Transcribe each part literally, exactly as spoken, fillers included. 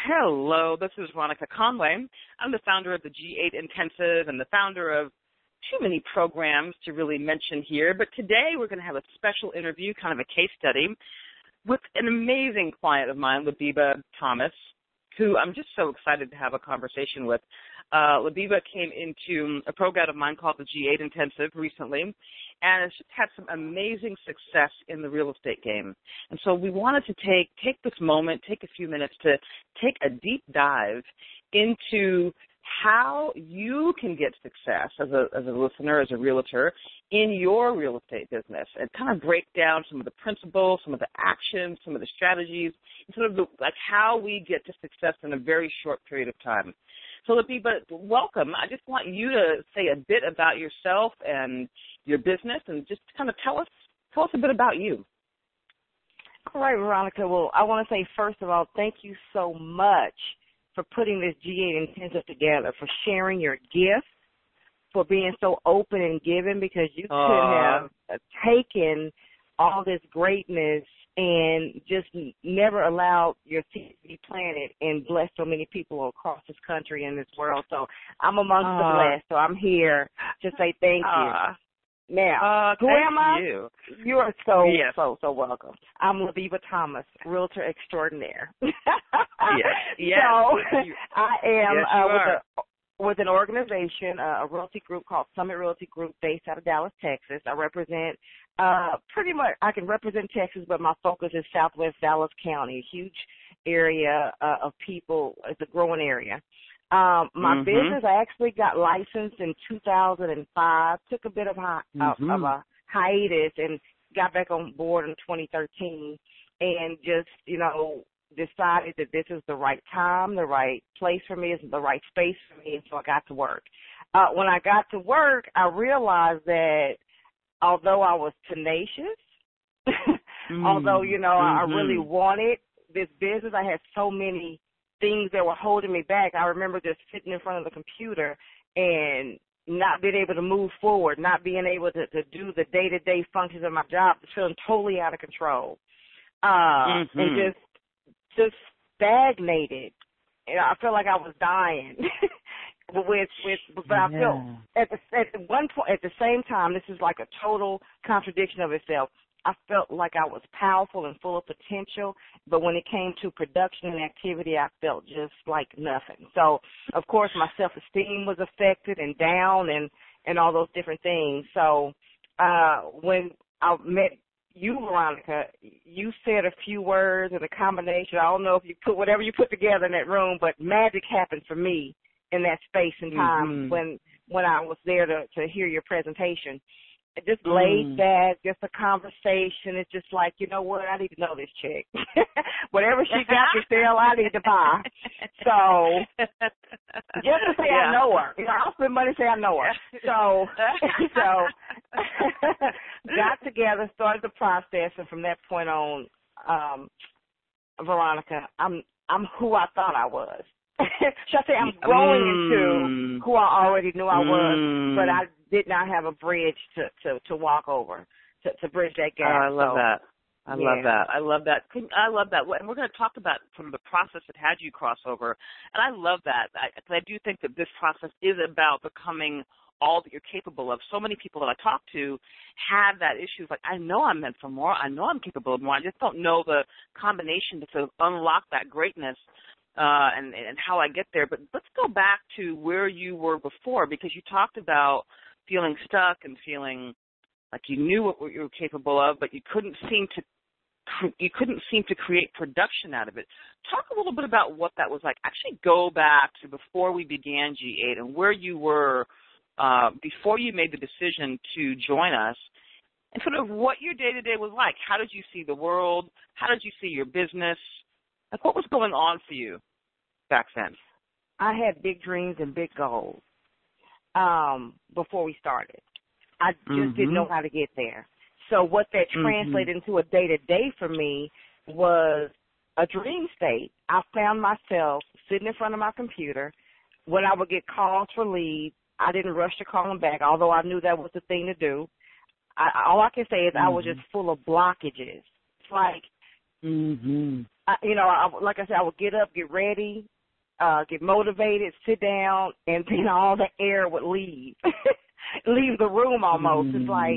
Hello, this is Veronica Conway. I'm the founder of the G eight Intensive and the founder of too many programs to really mention here. But today we're going to have a special interview, kind of a case study, with an amazing client of mine, Labiba Thomas, who I'm just so excited to have a conversation with. Uh, Labiba came into a program of mine called the G eight Intensive recently, and has just had some amazing success in the real estate game. And so we wanted to take take this moment, take a few minutes to take a deep dive into how you can get success as a as a listener, as a realtor, in your real estate business, and kind of break down some of the principles, some of the actions, some of the strategies, and sort of the, like how we get to success in a very short period of time. So, Labiba, welcome. I just want you to say a bit about yourself and your business, and just kind of tell us tell us a bit about you. All right, Veronica. Well, I want to say, first of all, thank you so much for putting this G eight Intensive together, for sharing your gifts, for being so open and giving, because you uh, could have taken all this greatness and just never allowed your seed to be planted and bless so many people across this country and this world. So I'm amongst uh, the blessed, so I'm here to say thank you. Uh, Now, uh, who am I? You. You are so, yes. so, so welcome. I'm Labiba Thomas, realtor extraordinaire. yes, yes. So I am yes, uh, with, a, with an organization, uh, a realty group called Summit Realty Group, based out of Dallas, Texas. I represent uh, pretty much, I can represent Texas, but my focus is Southwest Dallas County, a huge area uh, of people. It's a growing area. Um, my mm-hmm. business, I actually got licensed in two thousand five, took a bit of, hi- mm-hmm. of a hiatus and got back on board in twenty thirteen, and just, you know, decided that this is the right time, the right place for me, is the right space for me, and so I got to work. Uh, when I got to work, I realized that although I was tenacious, mm-hmm. although, you know, mm-hmm. I really wanted this business, I had so many things that were holding me back. I remember just sitting in front of the computer and not being able to move forward, not being able to, to do the day-to-day functions of my job, feeling totally out of control, uh, mm-hmm. and just just stagnated. And I felt like I was dying. with with, but yeah. I felt at the at one point, at the same time, this is like a total contradiction of itself. I felt like I was powerful and full of potential, but when it came to production and activity, I felt just like nothing. So, of course, my self-esteem was affected and down and, and all those different things. So uh, when I met you, Veronica, you said a few words and a combination. I don't know if you put whatever you put together in that room, but magic happened for me in that space and time mm-hmm. when when I was there to, to hear your presentation. Just laid mm. back, just a conversation. It's just like, you know what, I need to know this chick. Whatever she got to sell, I need to buy. So just to say yeah. I know her. You know, I'll spend money to say I know her. So, so got together, started the process, and from that point on, um, Veronica, I'm I'm who I thought I was. Should I say I'm growing mm. into who I already knew I was, mm. but I did not have a bridge to, to, to walk over, to, to bridge that gap. Oh, I love so, that. I yeah. love that. I love that. I love that. And we're going to talk about from the process that had you cross over. And I love that. I, I do think that this process is about becoming all that you're capable of. So many people that I talk to have that issue. Like, I know I'm meant for more. I know I'm capable of more. I just don't know the combination to sort of unlock that greatness. Uh, and, and how I get there. But let's go back to where you were before, because you talked about feeling stuck and feeling like you knew what you were capable of, but you couldn't seem to you couldn't seem to create production out of it. Talk a little bit about what that was like. Actually go back to before we began G eight and where you were uh, before you made the decision to join us, and sort of what your day-to-day was like. How did you see the world? How did you see your business? Like, what was going on for you back then? I had big dreams and big goals um, before we started. I just mm-hmm. didn't know how to get there. So what that translated mm-hmm. into a day-to-day for me was a dream state. I found myself sitting in front of my computer. When I would get calls for leads, I didn't rush to call them back, although I knew that was the thing to do. I, all I can say is mm-hmm. I was just full of blockages. It's like, mm-hmm. I, you know, I, like I said, I would get up, get ready, uh, get motivated, sit down, and then all the air would leave, leave the room almost. Mm. It's like,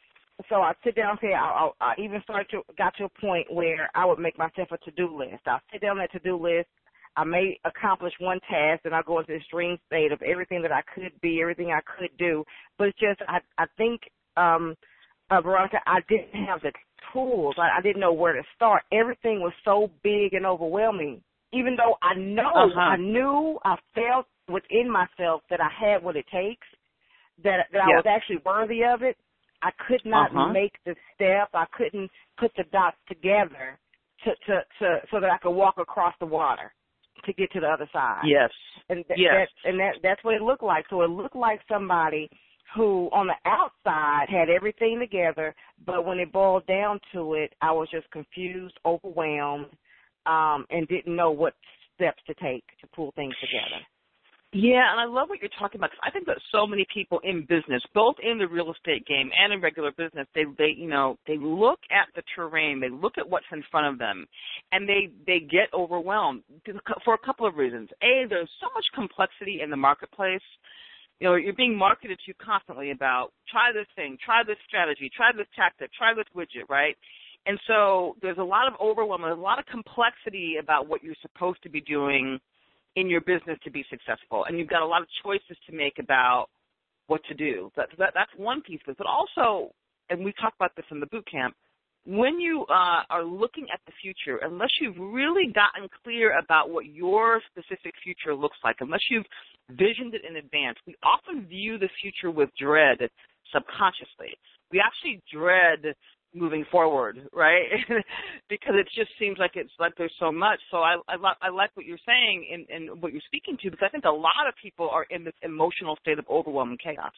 so I'd sit down here. I, I, I even started to, got to a point where I would make myself a to-do list. I'll sit down that to-do list. I may accomplish one task, and I'll go into the extreme state of everything that I could be, everything I could do. But it's just, I, I think, um, uh, Veronica, I didn't have the tools. I, I didn't know where to start. Everything was so big and overwhelming. Even though I know, uh-huh. I knew, I felt within myself that I had what it takes, that, that I yeah. was actually worthy of it, I could not uh-huh. make the step. I couldn't put the dots together to, to, to so that I could walk across the water to get to the other side. Yes. And th- yes. that, and that that's what it looked like. So it looked like somebody who on the outside had everything together, but when it boiled down to it, I was just confused, overwhelmed, um, and didn't know what steps to take to pull things together. Yeah, and I love what you're talking about, because I think that so many people in business, both in the real estate game and in regular business, they, they, you know, they look at the terrain, they look at what's in front of them, and they, they get overwhelmed for a couple of reasons. A, there's so much complexity in the marketplace. You know, you're being marketed to constantly about, try this thing, try this strategy, try this tactic, try this widget, right? And so there's a lot of overwhelm, there's a lot of complexity about what you're supposed to be doing in your business to be successful, and you've got a lot of choices to make about what to do. That, that, that's one piece of it. But also, and we talked about this in the boot camp, when you uh, are looking at the future, unless you've really gotten clear about what your specific future looks like, unless you've visioned it in advance, we often view the future with dread subconsciously. We actually dread moving forward, right? Because it just seems like it's like there's so much. So I I, li- I like what you're saying and, and what you're speaking to, because I think a lot of people are in this emotional state of overwhelm and chaos.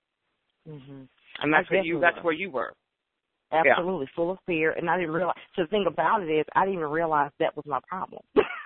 Mm-hmm. And that's where you that's where you were. Absolutely, yeah. Full of fear, and I didn't realize. So the thing about it is, I didn't even realize that was my problem.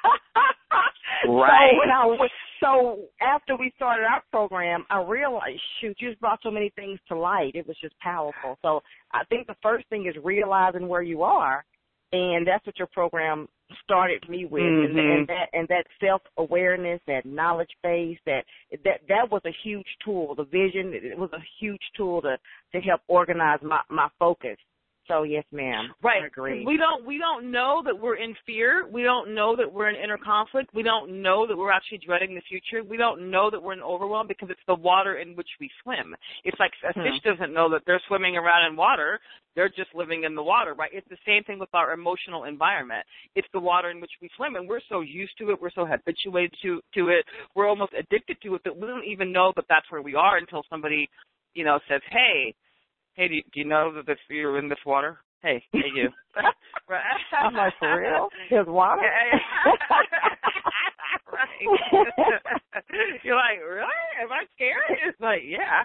Right. So, when I was, so after we started our program, I realized, shoot, you just brought so many things to light. It was just powerful. So I think the first thing is realizing where you are, and that's what your program started me with. Mm-hmm. And, and that and that self-awareness, that knowledge base, that that that was a huge tool. The vision, it was a huge tool to to help organize my my focus. So yes, ma'am. Right. I agree. We don't we don't know that we're in fear. We don't know that we're in inner conflict. We don't know that we're actually dreading the future. We don't know that we're in overwhelm, because it's the water in which we swim. It's like a hmm. fish doesn't know that they're swimming around in water. They're just living in the water, right? It's the same thing with our emotional environment. It's the water in which we swim, and we're so used to it. We're so habituated to to it. We're almost addicted to it that we don't even know that that's where we are until somebody, you know, says, "Hey, hey, do you, do you know that this, you're in this water? Hey, hey, you." Right. I'm like, for real? There's water? Right. You're like, really? Am I scared? It's like, yeah.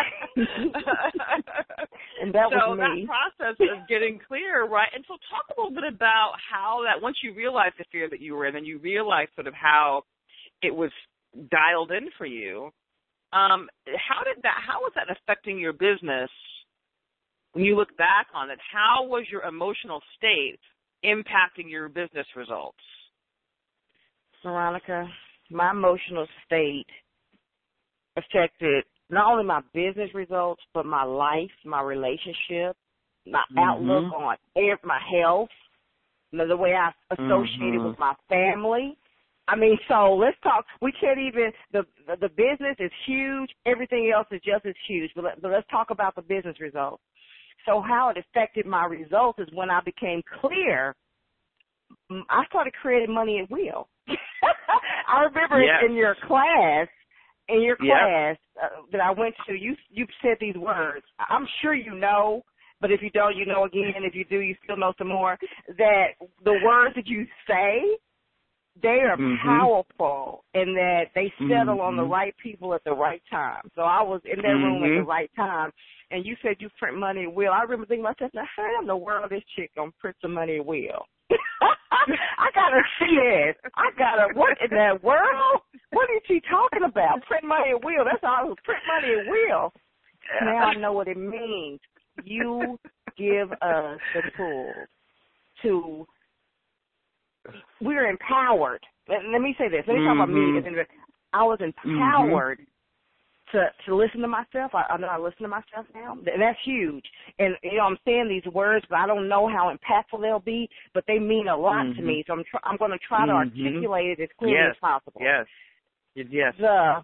And that so was that me. process of getting clear, right? And so talk a little bit about how that, once you realized the fear that you were in, and you realized sort of how it was dialed in for you, um, how did that, how was that affecting your business? When you look back on it, how was your emotional state impacting your business results? Veronica, my emotional state affected not only my business results, but my life, my relationship, my mm-hmm. outlook on air, my health, the way I associated mm-hmm. with my family. I mean, so let's talk. We can't even, the the business is huge. Everything else is just as huge. But, let, but let's talk about the business results. So how it affected my results is when I became clear, I started creating money at will. I remember yes. in your class, in your class yep. uh, that I went to, you you said these words. I'm sure you know, but if you don't, you know again. If you do, you still know some more. That the words that you say, they are mm-hmm. powerful, and that they settle mm-hmm. on the right people at the right time. So I was in that mm-hmm. room at the right time, and you said you print money at will. I remember thinking to myself, now how in the world this chick gonna print some money at will? I gotta see this. I gotta, what in that world? What is she talking about? Print money at will. That's all. Print money at will. Now I know what it means. You give us the tools to we're empowered. Let, let me say this. Let me mm-hmm. talk about me. I was empowered mm-hmm. to to listen to myself. I, I know I listen to myself now, and that's huge. And you know, I'm saying these words, but I don't know how impactful they'll be, but they mean a lot mm-hmm. to me. So I'm tr- I'm going to try to mm-hmm. articulate it as clearly yes. as possible. Yes. Yes. The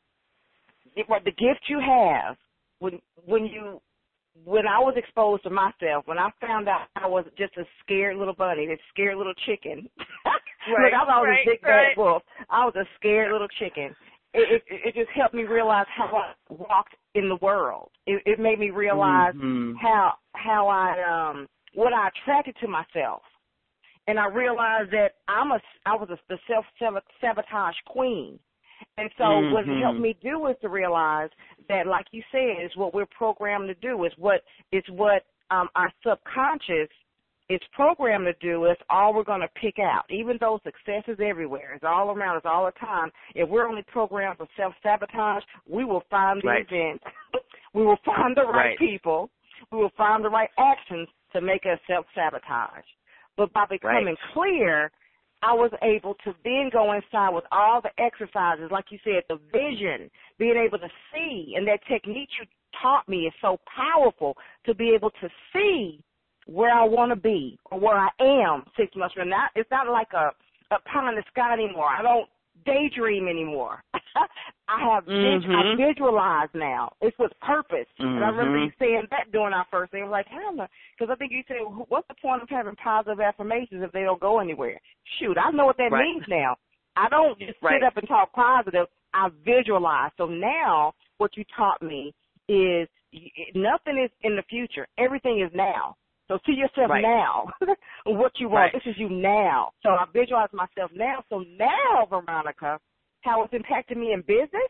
what the gift you have when when you when I was exposed to myself, when I found out I was just a scared little bunny, this scared little chicken. Right, Look, I thought I was right, a big right. bad wolf. I was a scared little chicken. It, it, it just helped me realize how I walked in the world. It, it made me realize mm-hmm. how how I um what I attracted to myself, and I realized that I'm a I was a, the self sabotage queen. And so mm-hmm. what it helped me do is to realize that, like you said, is what we're programmed to do. Is what it's what um, our subconscious is programmed to do. Is all we're going to pick out. Even though success is everywhere, it's all around us all the time. If we're only programmed for self-sabotage, we will find the right. event. We will find the right, right people. We will find the right actions to make us self-sabotage. But by becoming right. clear, I was able to then go inside with all the exercises, like you said, the vision, being able to see, and that technique you taught me is so powerful to be able to see where I want to be or where I am six months from now. It's not like a, a pie in the sky anymore. I don't daydream anymore. I have mm-hmm. I visualize now. It's with purpose. Mm-hmm. And I remember you saying that during our first thing. I was like, hell no. Because I think you said, what's the point of having positive affirmations if they don't go anywhere? Shoot, I know what that right. means now. I don't just right. sit up and talk positive. I visualize. So now what you taught me is nothing is in the future. Everything is now. So see yourself right. now, what you want. Right. This is you now. So I visualize myself now. So now, Veronica, how it's impacted me in business,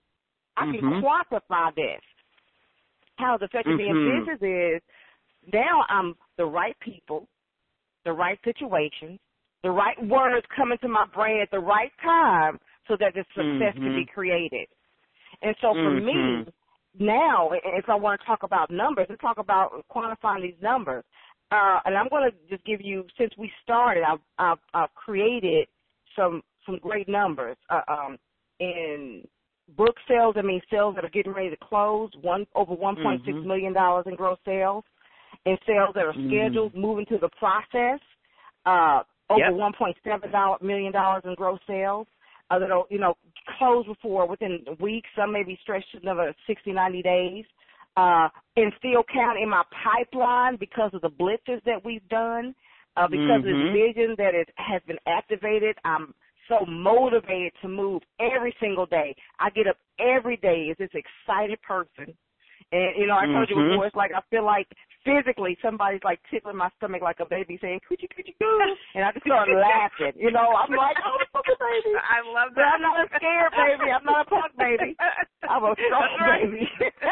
I mm-hmm. can quantify this. How it's affected mm-hmm. me in business is now I'm the right people, the right situations, the right words coming to my brain at the right time so that the success mm-hmm. can be created. And so for mm-hmm. me, now, if I want to talk about numbers, let's talk about quantifying these numbers. Uh, and I'm going to just give you, since we started, I've, I've, I've created some some great numbers. Uh, um, in book sales, I mean sales that are getting ready to close, one over one point six mm-hmm. million dollars in gross sales. In sales that are mm-hmm. scheduled, moving to the process, uh, over yep. one point seven million dollars in gross sales. Uh, that'll, you know, close before within weeks. Some may be stretched to another sixty, ninety days. Uh, and still count in my pipeline because of the blitzes that we've done, uh, because mm-hmm. of this vision that is, has been activated. I'm so motivated to move every single day. I get up every day as this excited person. And, you know, I told you mm-hmm. before, it's like I feel like physically somebody's like tickling my stomach like a baby saying, coochie, coochie, coo. And I just start laughing. You know, I'm like, oh, fucking baby. I love But that. I'm not a scared baby. I'm not a punk baby. I'm a strong baby.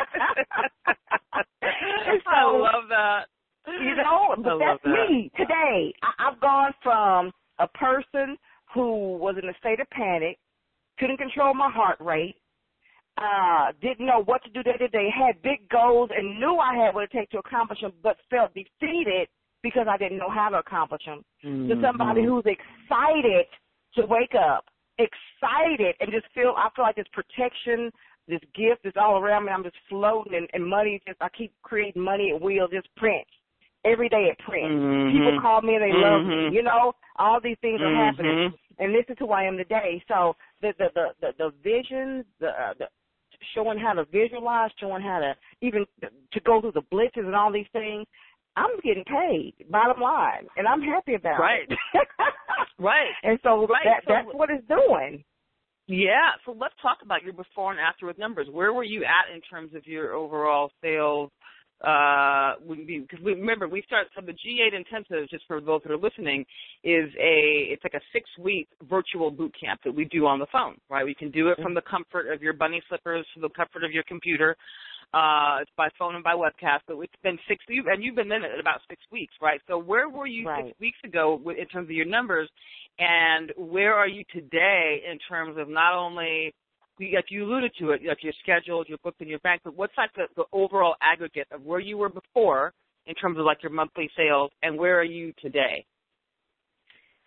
so, I love that. You know, but that's that. me today. I, I've gone from a person who was in a state of panic, couldn't control my heart rate, uh, didn't know what to do day to day, had big goals and knew I had what it takes to accomplish them, but felt defeated because I didn't know how to accomplish them. Mm-hmm. To somebody who's excited to wake up, excited, and just feel, I feel like this protection, this gift is all around me. I'm just floating, and, and money, just I keep creating money at will, just print. Every day it prints. Mm-hmm. People call me and they mm-hmm. love me. You know, all these things are mm-hmm. happening. And this is who I am today. So the the the the, the vision, the, uh, the showing how to visualize, showing how to even to go through the blitzes and all these things, I'm getting paid, bottom line, and I'm happy about right. it. right. And so, right. that, so that's what it's doing. Yeah. So let's talk about your before and after with numbers. Where were you at in terms of your overall sales? Uh, because we, remember we start. So the G eight intensive, just for those that are listening, is a it's like a six week virtual boot camp that we do on the phone. Right, we can do it from the comfort of your bunny slippers, from the comfort of your computer. Uh, it's by phone and by webcast, but it's been six, and you've been in it about six weeks, right? So where were you right. six weeks ago in terms of your numbers, and where are you today in terms of not only, like you alluded to it, like your schedule, your booked in your bank, but what's like the, the overall aggregate of where you were before in terms of like your monthly sales, and where are you today?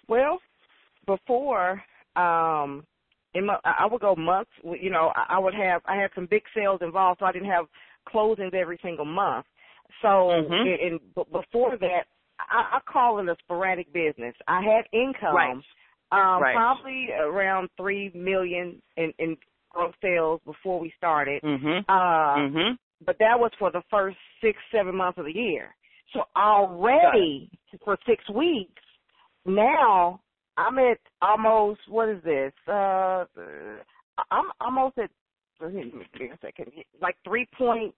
Well, before, um, in my, I would go months. You know, I, I would have I had some big sales involved, so I didn't have closings every single month. So, Mm-hmm. in, in, b- before that, I, I call it a sporadic business. I had income, Right. um, Right. probably around three million in, in gross sales before we started. Mm-hmm. Uh, Mm-hmm. but that was for the first six, seven months of the year. So already for six weeks, now I'm at almost, what is this? Uh, I'm almost at, give me a second, like three point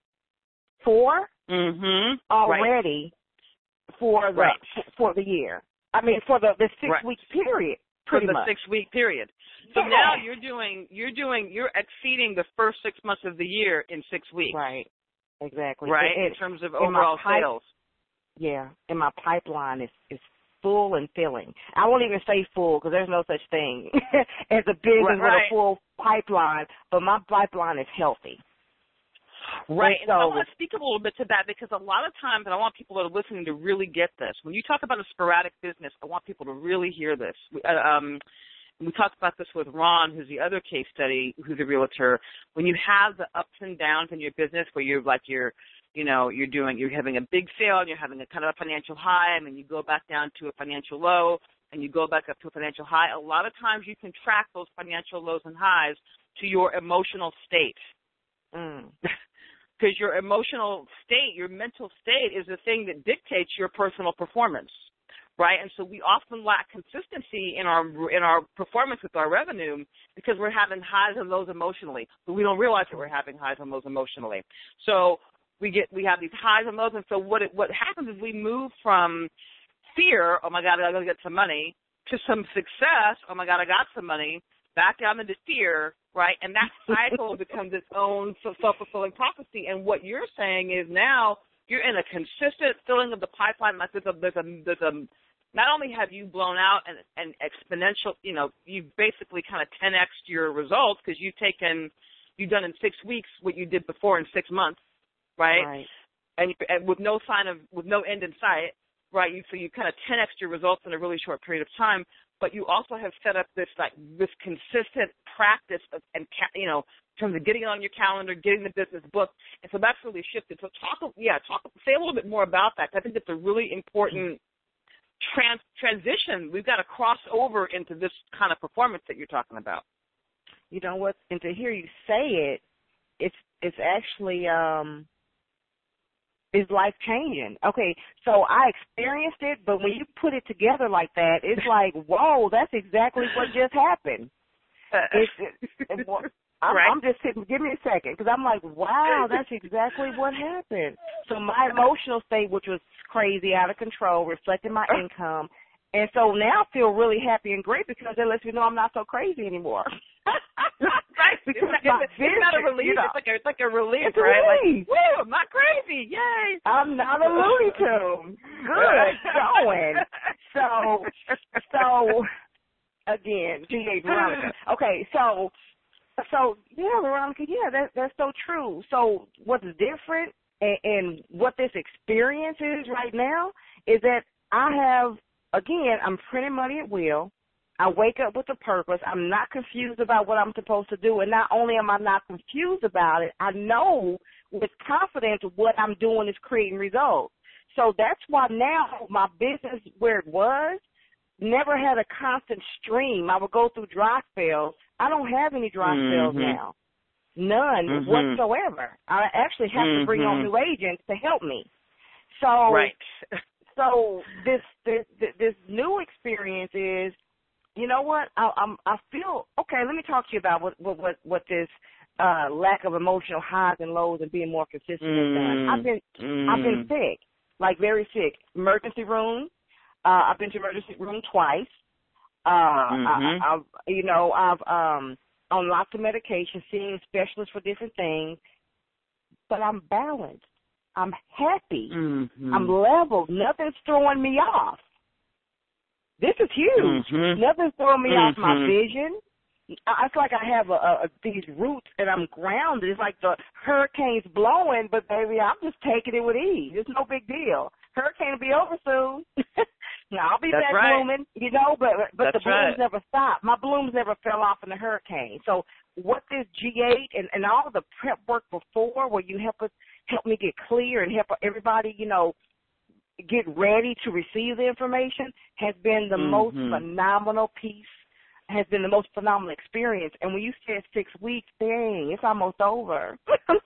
four Mm-hmm. already right. for the right. for the year. I mean, for the, the six right. week period, for pretty the much. six week period. So Yeah. now you're doing you're doing you're exceeding the first six months of the year in six weeks. Right. Exactly. Right. And, in terms of and my overall pipe- sales. Yeah, and my pipeline is, is full and filling. I won't even say full because there's no such thing as a business Right, with right. a full pipeline, but my pipeline is healthy. Right. And And I so, want to speak a little bit to that because a lot of times, and I want people that are listening to really get this. When you talk about a sporadic business, I want people to really hear this. We, uh, um, we talked about this with Ron, who's the other case study, who's a realtor. When you have the ups and downs in your business where you're like you're, you know, you're doing, you're having a big sale and you're having a kind of a financial high and then you go back down to a financial low and you go back up to a financial high. A lot of times you can track those financial lows and highs to your emotional state. mm, Because your emotional state, your mental state is the thing that dictates your personal performance, right? And so we often lack consistency in our in our performance with our revenue because we're having highs and lows emotionally, but we don't realize that we're having highs and lows emotionally. So we get we have these highs and lows, and so what it, what happens is we move from fear, oh my God, I got to get some money, to some success, oh my God, I got some money, back down into fear, right? And that cycle becomes its own self-fulfilling prophecy. And what you're saying is now you're in a consistent filling of the pipeline. Like there's a, there's a, there's a, not only have you blown out and, and exponential, you know, you've basically kind of ten x'd your results because you've taken, you've done in six weeks what you did before in six months, right? right. And, and with no sign of, with no end in sight, right? You, so you kind of ten x'd your results in a really short period of time. But you also have set up this like this consistent practice of, and you know, in terms of getting it on your calendar, getting the business booked, and so that's really shifted. So talk, yeah, talk, say a little bit more about that. I think it's a really important trans transition. We've got to cross over into this kind of performance that you're talking about. You know what? And to hear you say it, it's it's actually um. is life-changing. Okay, so I experienced it, but when you put it together like that, it's like, whoa, that's exactly what just happened. It's, it, it, I'm, right. I'm just sitting, give me a second, because I'm like, wow, that's exactly what happened. So my emotional state, which was crazy, out of control, reflected my income, and so now I feel really happy and great because it lets me know I'm not so crazy anymore. Right. Because it's, not, it's, it's not a relief. You know, it's like a it's like a relief, it's a right? relief. Like, woo, I'm not crazy. Yay. I'm not a Looney Tune. Good going. So, so again, G A Veronica. Okay, so, so yeah, Veronica, yeah, that that's so true. So what's different and, and what this experience is right now is that I have, again, I'm printing money at will. I wake up with a purpose. I'm not confused about what I'm supposed to do. And not only am I not confused about it, I know with confidence what I'm doing is creating results. So that's why now my business, where it was, never had a constant stream. I would go through dry spells. I don't have any dry mm-hmm. spells now. None mm-hmm. whatsoever. I actually have mm-hmm. to bring on new agents to help me. So, right. so this, this, this new experience is, you know what? I, I'm, I feel okay. Let me talk to you about what what what, what this uh, lack of emotional highs and lows and being more consistent mm. has done. I've been mm. I've been sick, like very sick. Emergency room. Uh, I've been to emergency room twice. Uh, mm-hmm. I, I've you know I've um, on lots of medication, seeing specialists for different things, but I'm balanced. I'm happy. Mm-hmm. I'm leveled. Nothing's throwing me off. This is huge. Mm-hmm. Nothing's throwing me mm-hmm. off my vision. It's like I have a, a, these roots and I'm grounded. It's like the hurricane's blowing, but baby, I'm just taking it with ease. It's no big deal. Hurricane will be over soon. Now, I'll be That's back right. blooming, you know, but but That's the blooms right. never stop. My blooms never fell off in the hurricane. So what this G eight and, and all of the prep work before, where you help us help me get clear and help everybody, you know, get ready to receive the information, has been the mm-hmm. most phenomenal piece, has been the most phenomenal experience. And when you said six weeks, dang, it's almost over. I'm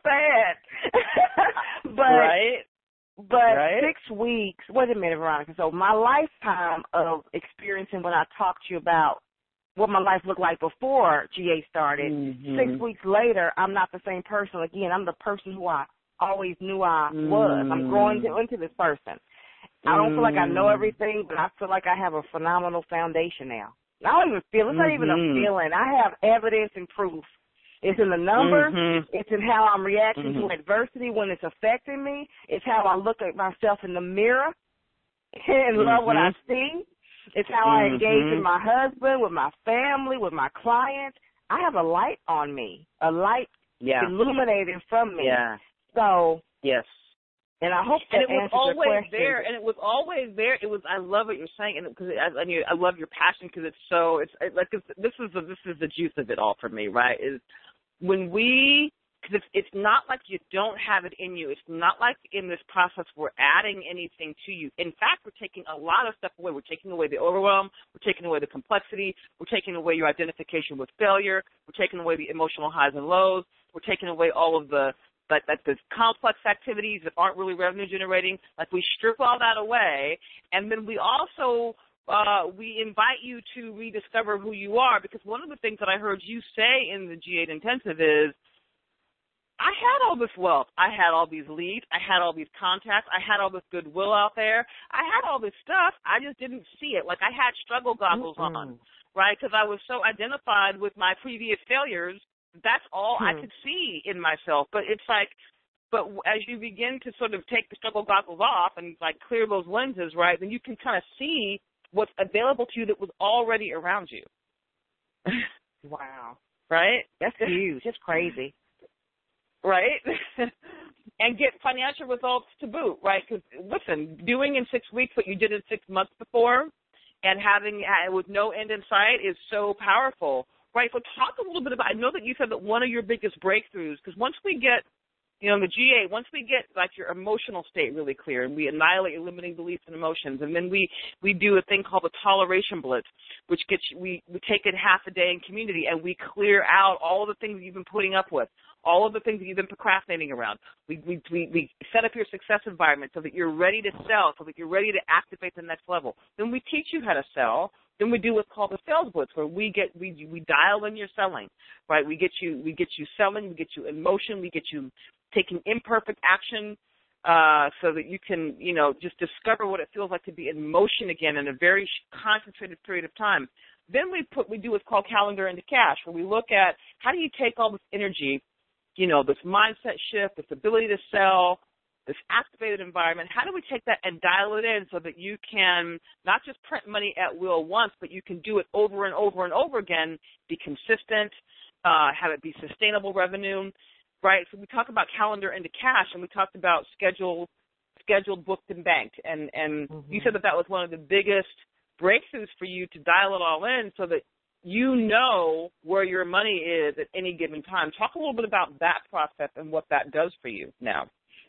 sad. but right. But right. six weeks, wait a minute, Veronica. So my lifetime of experiencing when I talked to you about what my life looked like before G eight started, mm-hmm. six weeks later, I'm not the same person again. I'm the person who I always knew I mm-hmm. was. I'm growing to, into this person. I don't feel like I know everything, but I feel like I have a phenomenal foundation now. I don't even feel, it's not mm-hmm. even a feeling. I have evidence and proof. It's in the numbers. Mm-hmm. It's in how I'm reacting mm-hmm. to adversity when it's affecting me. It's how I look at myself in the mirror and mm-hmm. love what I see. It's how mm-hmm. I engage with my husband, with my family, with my clients. I have a light on me, a light yeah. illuminating from me. Yeah. So, yes. And I hope that and it was answers always the question. there, and it was always there. It was. I love what you're saying, and because I, I, mean, I love your passion because it's so. It's it, like it's, this is the, this is the juice of it all for me, right? Is when we, because it's, it's not like you don't have it in you. It's not like in this process we're adding anything to you. In fact, we're taking a lot of stuff away. We're taking away the overwhelm. We're taking away the complexity. We're taking away your identification with failure. We're taking away the emotional highs and lows. We're taking away all of the like, like the complex activities that aren't really revenue generating. Like we strip all that away, and then we also Uh, we invite you to rediscover who you are, because one of the things that I heard you say in the G eight Intensive is, I had all this wealth. I had all these leads. I had all these contacts. I had all this goodwill out there. I had all this stuff. I just didn't see it. Like I had struggle goggles mm-hmm. on, right? Because I was so identified with my previous failures. That's all hmm. I could see in myself. But it's like, but as you begin to sort of take the struggle goggles off and like clear those lenses, right, then you can kind of see what's available to you that was already around you. Wow. Right? That's huge. That's crazy. Right? And get financial results to boot, right? Because, listen, doing in six weeks what you did in six months before and having uh, with no end in sight is so powerful, right? So talk a little bit about, I know that you said that one of your biggest breakthroughs, because once we get, you know, in the G eight, once we get, like, your emotional state really clear and we annihilate your limiting beliefs and emotions, and then we, we do a thing called the toleration blitz, which gets we, we take it half a day in community and we clear out all of the things you've been putting up with, all of the things that you've been procrastinating around. We, we, we, we set up your success environment so that you're ready to sell, so that you're ready to activate the next level. Then we teach you how to sell. Then we do what's called the sales blitz, where we get we we dial in your selling, right? We get you we get you selling, we get you in motion, we get you taking imperfect action, uh, so that you can, you know, just discover what it feels like to be in motion again in a very concentrated period of time. Then we put we do what's called calendar into cash, where we look at how do you take all this energy, you know, this mindset shift, this ability to sell, this activated environment, how do we take that and dial it in so that you can not just print money at will once, but you can do it over and over and over again, be consistent, uh, have it be sustainable revenue, right? So we talk about calendar into cash, and we talked about scheduled, scheduled, booked, and banked. And, and mm-hmm. you said that that was one of the biggest breakthroughs for you to dial it all in so that you know where your money is at any given time. Talk a little bit about that process and what that does for you now.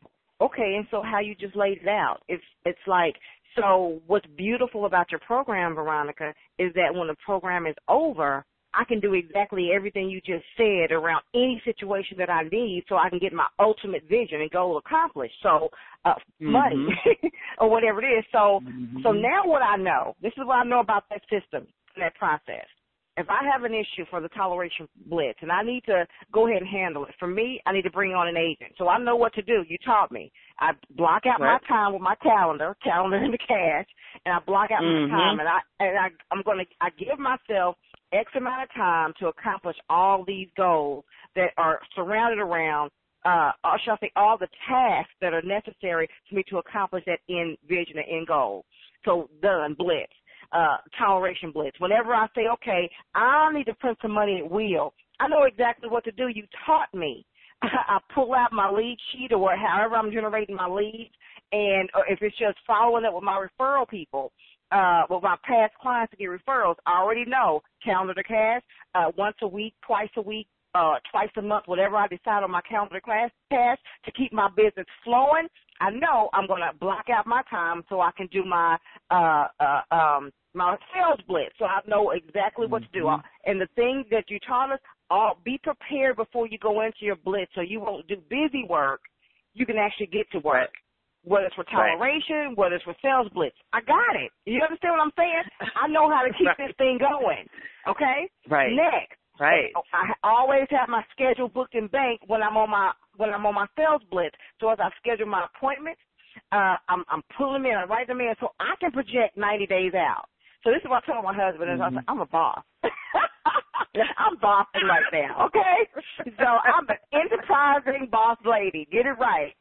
Okay, and so how you just laid it out, it's it's like, so what's beautiful about your program, Veronica, is that when the program is over, I can do exactly everything you just said around any situation that I need so I can get my ultimate vision and goal accomplished. So uh, mm-hmm. money or whatever it is. So, mm-hmm. so now what I know, this is what I know about that system, that process. If I have an issue for the toleration blitz and I need to go ahead and handle it, for me, I need to bring on an agent. So I know what to do. You taught me. I block out right. my time with my calendar, calendar into cash, and I block out mm-hmm. my time. And I and I, I'm going to I give myself X amount of time to accomplish all these goals that are surrounded around, uh, or shall I say, all the tasks that are necessary for me to accomplish that end vision and end goal. So done, blitz. Uh, toleration blitz. Whenever I say, okay, I need to print some money at will, I know exactly what to do. You taught me. I pull out my lead sheet or however I'm generating my leads, and or if it's just following up with my referral people, uh, with my past clients to get referrals, I already know calendar to cash, uh, once a week, twice a week, uh, twice a month, whatever I decide on my calendar to cash to keep my business flowing. I know I'm going to block out my time so I can do my, uh, uh, um, my sales blitz. So I know exactly what to do. Mm-hmm. And the thing that you taught us, all, be prepared before you go into your blitz so you won't do busy work. You can actually get to work. Whether it's for toleration, right. whether it's for sales blitz. I got it. You understand what I'm saying? I know how to keep right. this thing going. Okay? Right. Next. Right. I always have my schedule booked in bank when I'm on my when I'm on my sales blitz. So as I schedule my appointments, uh, I'm I'm pulling them in, I write them in so I can project ninety days out. So this is what I told my husband is mm-hmm. I said, I'm a boss. I'm bossing right now, okay? So I'm an enterprising boss lady. Get it right.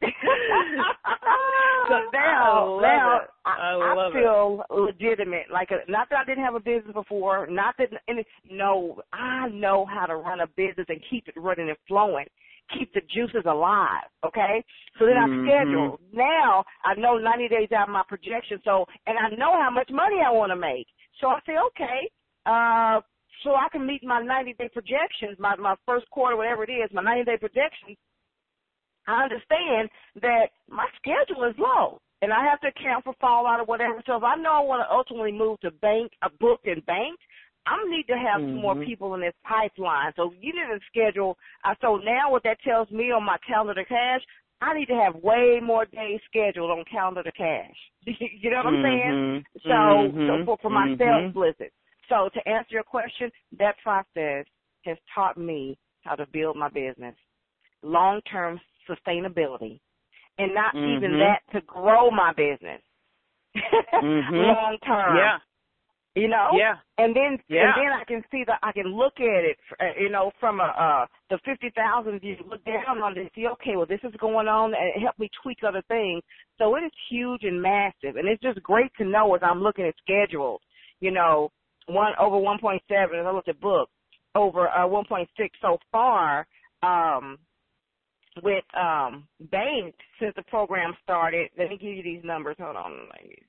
So now, I now it. I, I, I feel it. legitimate. Like, a, not that I didn't have a business before, not that, any, no, I know how to run a business and keep it running and flowing. Keep the juices alive, okay? So then mm-hmm. I schedule. Now I know ninety days out of my projection, so, and I know how much money I want to make. So I say, okay, uh, so I can meet my ninety-day projections, my, my first quarter, whatever it is, my ninety-day projections, I understand that my schedule is low, and I have to account for fallout or whatever. So if I know I want to ultimately move to bank, a book and bank, I need to have mm-hmm. some more people in this pipeline. So you need to schedule. Uh, so now what that tells me on my calendar to cash, I need to have way more days scheduled on calendar to cash. You know what I'm mm-hmm. saying? So, mm-hmm. so for, for my mm-hmm. sales blizzard. So to answer your question, that process has taught me how to build my business, long-term sustainability, and not mm-hmm. even that, to grow my business mm-hmm. long-term. Yeah. You know, yeah, and then yeah. and then I can see that I can look at it, uh, you know, from a uh, the fifty thousand view. Look down on it and see, okay, well, this is going on, and it helped me tweak other things. So it is huge and massive, and it's just great to know as I'm looking at schedules. You know, one over one point seven. As I looked at books, over uh, one point six so far. Um, with um, banks since the program started. Let me give you these numbers. Hold on, ladies.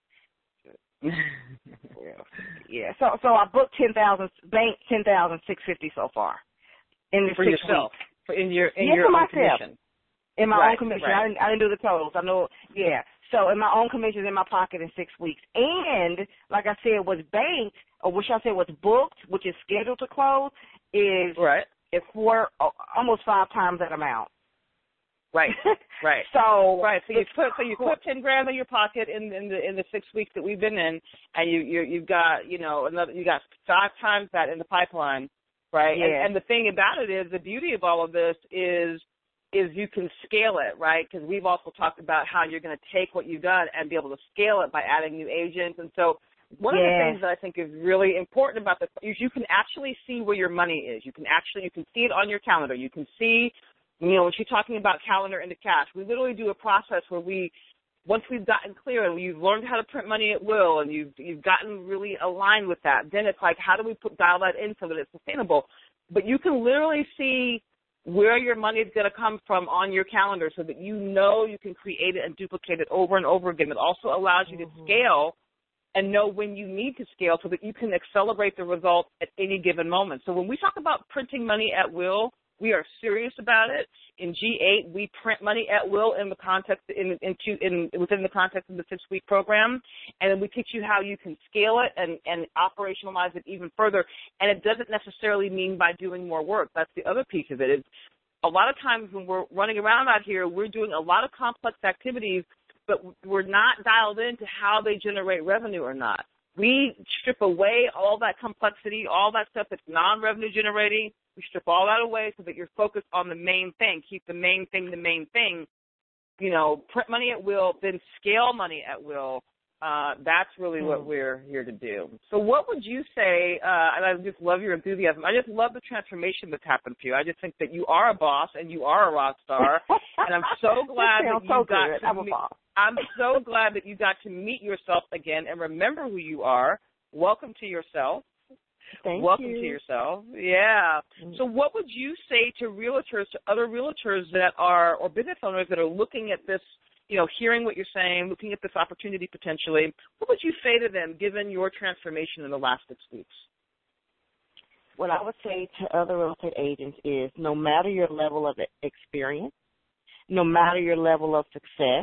yeah, so so I booked ten thousand, bank ten thousand six fifty so far in the for six yourself, weeks. For in your in yeah, your for own myself. commission, in my right, own commission. Right. I didn't I didn't do the totals. I know, yeah. So in my own commission in my pocket in six weeks, and like I said, was banked, or what should I say, was booked, which is scheduled to close, is right. is four almost five times that amount. Right, right. so right. So you put so you put ten grand in your pocket in, in the in the six weeks that we've been in, and you you you've got you know another you got five times that in the pipeline, right? Yeah. And, and the thing about it is the beauty of all of this is is you can scale it, right? Because we've also talked about how you're going to take what you've done and be able to scale it by adding new agents, and so. One yes. of the things that I think is really important about this is you can actually see where your money is. You can actually you can see it on your calendar. You can see. You know, when she's talking about calendar into cash, we literally do a process where we, once we've gotten clear and you've learned how to print money at will and you've you've gotten really aligned with that, then it's like, how do we put dial that in so that it's sustainable? But you can literally see where your money is going to come from on your calendar so that you know you can create it and duplicate it over and over again. It also allows you mm-hmm. to scale and know when you need to scale so that you can accelerate the results at any given moment. So when we talk about printing money at will, we are serious about it. In G eight, we print money at will in the context in, in, in within the context of the six-week program, and then we teach you how you can scale it and, and operationalize it even further. And it doesn't necessarily mean by doing more work. That's the other piece of it. Is a lot of times when we're running around out here, we're doing a lot of complex activities, but we're not dialed into how they generate revenue or not. We strip away all that complexity, all that stuff that's non-revenue generating. We strip all that away so that you're focused on the main thing. Keep the main thing the main thing. You know, print money at will, then scale money at will. Uh, that's really what we're here to do. So what would you say, uh, and I just love your enthusiasm. I just love the transformation that's happened to you. I just think that you are a boss and you are a rock star. And I'm so glad that you so got good. to I'm a meet, boss. I'm so glad that you got to meet yourself again and remember who you are. Welcome to yourself. Thank Welcome you. to yourself. Yeah. So what would you say to realtors, to other realtors that are, or business owners that are looking at this, you know, hearing what you're saying, looking at this opportunity potentially, what would you say to them given your transformation in the last six weeks? What I would say to other real estate agents is no matter your level of experience, no matter your level of success,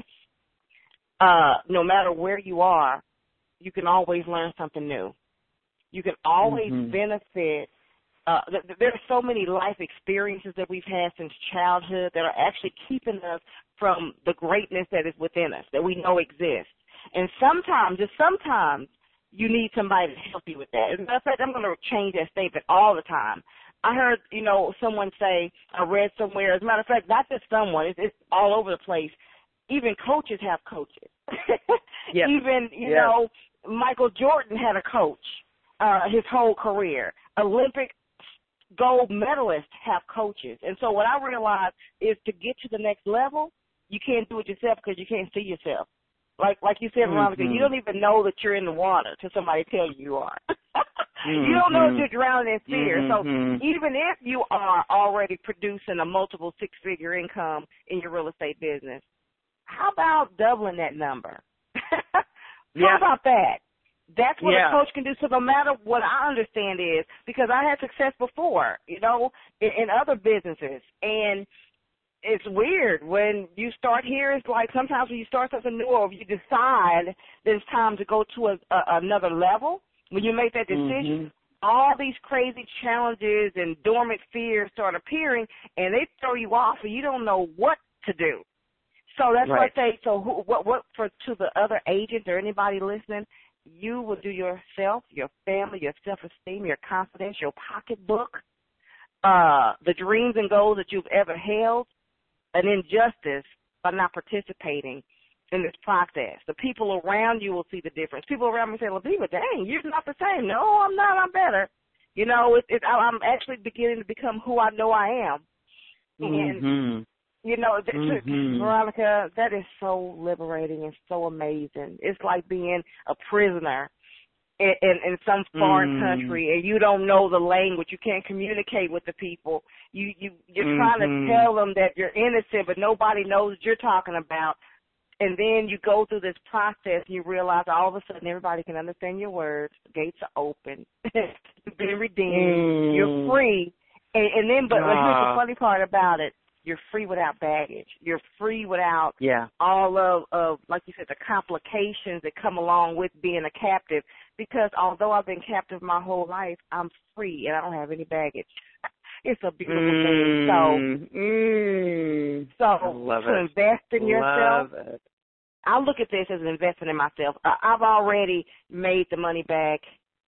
uh, no matter where you are, you can always learn something new. You can always mm-hmm. benefit. Uh, th- there are so many life experiences that we've had since childhood that are actually keeping us from the greatness that is within us, that we know exists. And sometimes, just sometimes, you need somebody to help you with that. As a matter of fact, I'm going to change that statement all the time. I heard, you know, someone say, I read somewhere, as a matter of fact, not just someone, it's, it's all over the place. Even coaches have coaches. Yep. Even, you yep. know, Michael Jordan had a coach uh, his whole career. Olympic gold medalists have coaches. And so what I realized is to get to the next level, you can't do it yourself because you can't see yourself. Like like you said, Veronica, mm-hmm. you don't even know that you're in the water till somebody tells you you are. mm-hmm. You don't know that you're drowning in fear. Mm-hmm. So even if you are already producing a multiple six-figure income in your real estate business, how about doubling that number? How yeah. about that? That's what yeah. a coach can do. So no matter what I understand is, because I had success before, you know, in, in other businesses, and it's weird when you start here. It's like sometimes when you start something new or you decide that it's time to go to a, a, another level, when you make that decision, mm-hmm. all these crazy challenges and dormant fears start appearing, and they throw you off, and you don't know what to do. So that's right. what I say. So who, what, what for to the other agents or anybody listening, you will do yourself, your family, your self-esteem, your confidence, your pocketbook, uh, the dreams and goals that you've ever held, an injustice by not participating in this process. The people around you will see the difference. People around me say, well, Diva, dang, you're not the same. No, I'm not. I'm better. You know, it, it, I'm actually beginning to become who I know I am. And, mm-hmm. you know, th- mm-hmm. Veronica, that is so liberating and so amazing. It's like being a prisoner in, in, in some foreign mm. country, and you don't know the language. You can't communicate with the people. You, you, you're mm-hmm. trying to tell them that you're innocent, but nobody knows what you're talking about. And then you go through this process, and you realize all of a sudden everybody can understand your words. Gates are open. You've been redeemed. Mm. You're free. And, and then, but, uh. but here's the funny part about it. You're free without baggage. You're free without yeah. all of, of, like you said, the complications that come along with being a captive. Because although I've been captive my whole life, I'm free and I don't have any baggage. It's a beautiful mm, thing. So, mm, so I love to it. invest in yourself, love it. I look at this as an investment in myself. Uh, I've already made the money back.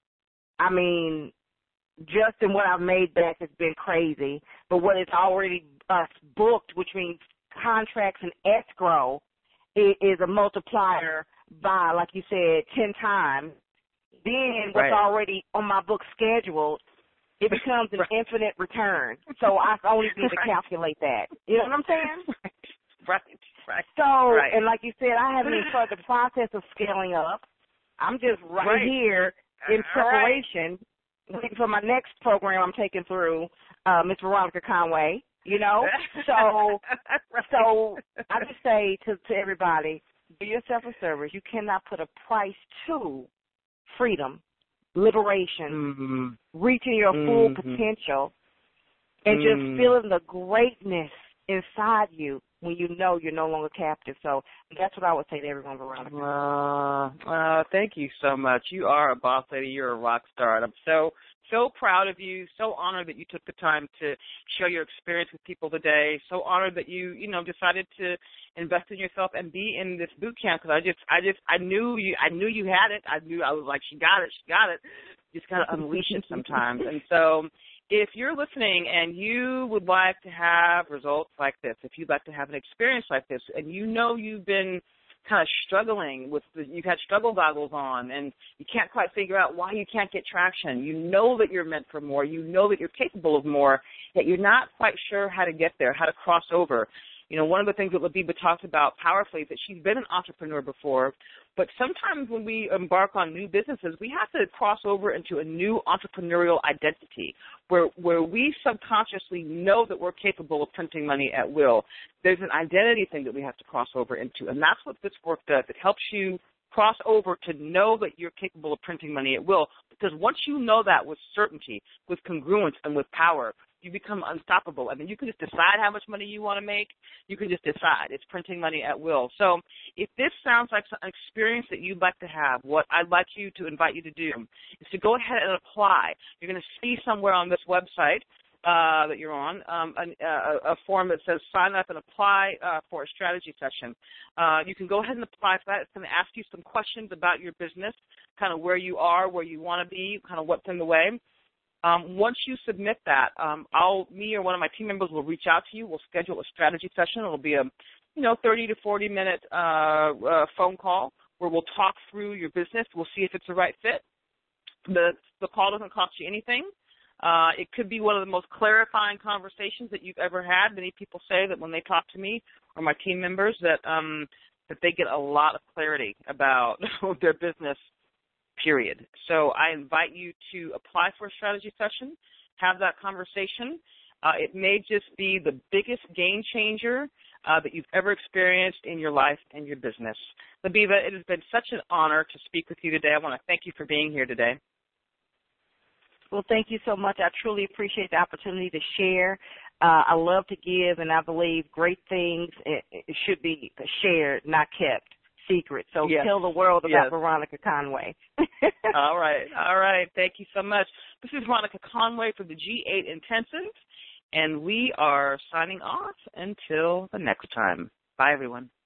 I mean, just in what I've made back has been crazy. But what it's already uh, booked, which means contracts and escrow, is, is a multiplier by, like you said, ten times. Then what's right. already on my book scheduled, it becomes an right. infinite return. So I only need to right. calculate that. You know what I'm saying? Right, right. So, right. and like you said, I haven't even started the process of scaling up. I'm just right, right. here in preparation, right. waiting for my next program I'm taking through, uh, Miss Veronica Conway, you know? So, right. so I just say to, to everybody, do yourself a service. You cannot put a price to freedom, liberation, mm-hmm. reaching your mm-hmm. full potential, and mm-hmm. just feeling the greatness inside you when you know you're no longer captive. So that's what I would say to everyone around. Uh, uh, thank you so much. You are a boss lady. You're a rock star. And I'm so, so proud of you, so honored that you took the time to share your experience with people today, so honored that you, you know, decided to invest in yourself and be in this boot camp, because I just, I just, I knew you, I knew you had it. I knew, I was like, she got it, she got it. Just got to unleash it sometimes. And so if you're listening and you would like to have results like this, if you'd like to have an experience like this, and you know you've been kind of struggling with, the, you've had struggle goggles on, and you can't quite figure out why you can't get traction, you know that you're meant for more, you know that you're capable of more, yet you're not quite sure how to get there, how to cross over, You know, one of the things that Labiba talks about powerfully is that she's been an entrepreneur before, but sometimes when we embark on new businesses, we have to cross over into a new entrepreneurial identity where where we subconsciously know that we're capable of printing money at will. There's an identity thing that we have to cross over into, and that's what this work does. It helps you cross over to know that you're capable of printing money at will, because once you know that with certainty, with congruence, and with power, you become unstoppable. I mean, you can just decide how much money you want to make. You can just decide. It's printing money at will. So if this sounds like an experience that you'd like to have, what I'd like you to invite you to do is to go ahead and apply. You're going to see somewhere on this website uh, that you're on um, a, a, a form that says sign up and apply uh, for a strategy session. Uh, you can go ahead and apply for that. It's going to ask you some questions about your business, kind of where you are, where you want to be, kind of what's in the way. Um, once you submit that, um, I'll, me or one of my team members will reach out to you. We'll schedule a strategy session. It'll be a, you know, thirty to forty minute uh, uh, phone call where we'll talk through your business. We'll see if it's the right fit. The the call doesn't cost you anything. Uh, it could be one of the most clarifying conversations that you've ever had. Many people say that when they talk to me or my team members that um, that they get a lot of clarity about their business. Period. So I invite you to apply for a strategy session, have that conversation. Uh, it may just be the biggest game changer uh, that you've ever experienced in your life and your business. Labiba, it has been such an honor to speak with you today. I want to thank you for being here today. Well, thank you so much. I truly appreciate the opportunity to share. Uh, I love to give, and I believe great things it, it should be shared, not kept. Secret. So yes. Tell the world about yes. Veronica Conway. All right. All right. Thank you so much. This is Veronica Conway from the G eight Intensive, and we are signing off until the next time. Bye, everyone.